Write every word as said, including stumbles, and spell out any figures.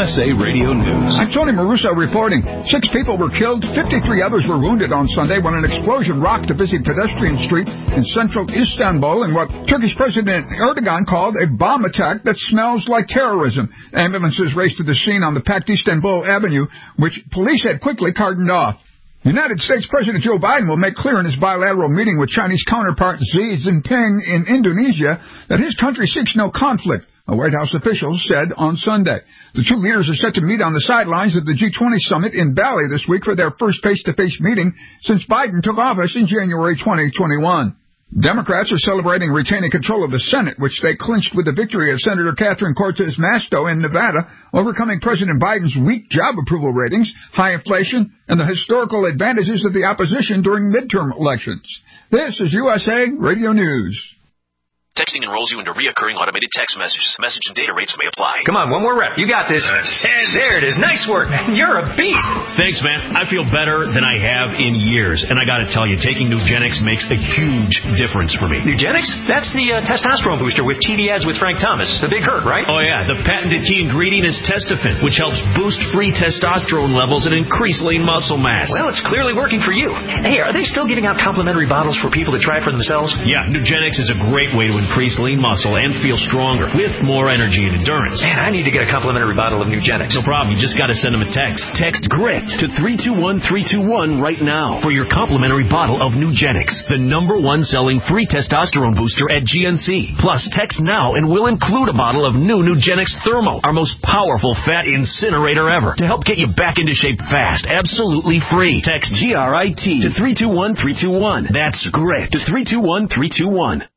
S A Radio News. I'm Tony Maruso reporting. Six people were killed, fifty-three others were wounded on Sunday when an explosion rocked a busy pedestrian street in central Istanbul in what Turkish President Erdogan called a bomb attack that smells like terrorism. Ambulances raced to the scene on the packed Istanbul Avenue, which police had quickly cordoned off. United States President Joe Biden will make clear in his bilateral meeting with Chinese counterpart Xi Jinping in Indonesia that his country seeks no conflict, a White House official said on Sunday. The two leaders are set to meet on the sidelines of the G twenty summit in Bali this week for their first face-to-face meeting since Biden took office in January twenty twenty-one. Democrats are celebrating retaining control of the Senate, which they clinched with the victory of Senator Catherine Cortez Masto in Nevada, overcoming President Biden's weak job approval ratings, high inflation, and the historical advantages of the opposition during midterm elections. This is U S A Radio News. Texting enrolls you into reoccurring automated text messages. Message and data rates may apply. Come on, one more rep. You got this. And there it is. Nice work. You're a beast. Thanks, man. I feel better than I have in years. And I got to tell you, taking Nugenix makes a huge difference for me. Nugenix? That's the uh, testosterone booster with T V ads with Frank Thomas. The big hurt, right? Oh, yeah. The patented key ingredient is Testofen, which helps boost free testosterone levels and increase lean muscle mass. Well, it's clearly working for you. Hey, are they still giving out complimentary bottles for people to try for themselves? Yeah, Nugenix is a great way to increase lean muscle and feel stronger with more energy and endurance. Man, I need to get a complimentary bottle of Nugenix. No problem. You just got to send them a text. Text GRIT to three two one three two one right now for your complimentary bottle of Nugenix, the number one selling free testosterone booster at G N C. Plus, text now and we'll include a bottle of new Nugenix Thermo, our most powerful fat incinerator ever, to help get you back into shape fast, absolutely free. Text G R I T to three two one three two one. That's GRIT to three two one three two one.